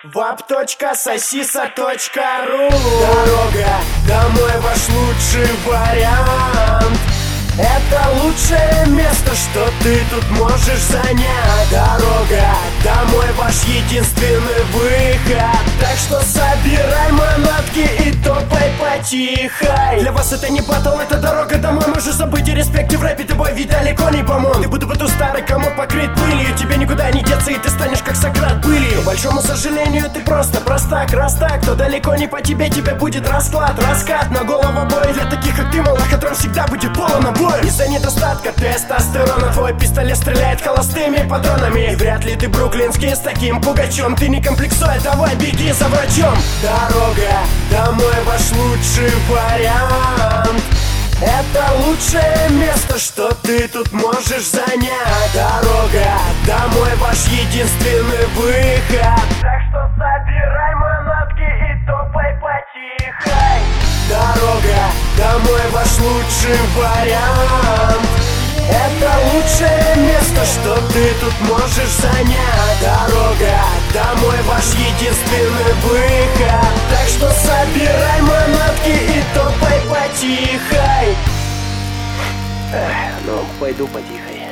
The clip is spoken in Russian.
vap.sosisa.ru. Дорога домой ваш лучший вариант. Это лучшее место, что ты тут можешь занять. Дорога домой ваш единственный выход. Так что собирай манатки и топай потихай. Для вас это не батл, это дорога домой. Можешь забыть о респекте в рэпе, ты бой ведь далеко не помог. Ты будто бы ту старый комод покрыт пылью. Тебе никуда не деться и ты станешь как Сократ пылью. К большому сожалению, ты просто простак, раз так, то далеко не по тебе, тебе будет расклад, раскат на голову бой. Для таких как ты, малохатрон всегда будет полон обоев. Из-за недостатка тестостерона твой пистолет стреляет холостыми патронами. И вряд ли ты бруклинский с таким пугачом. Ты не комплексуй, давай беги за врачом. Дорога домой ваш лучший вариант. Это лучшее место, что ты тут можешь занять. Дорога домой ваш единственный выход. Так что собирай манатки и топай потихай. Дорога домой ваш лучший вариант. Это лучшее место, что ты тут можешь занять. Дорога домой ваш единственный выход. Так что собирай манатки и топай потихай. Ну, пойду потихай.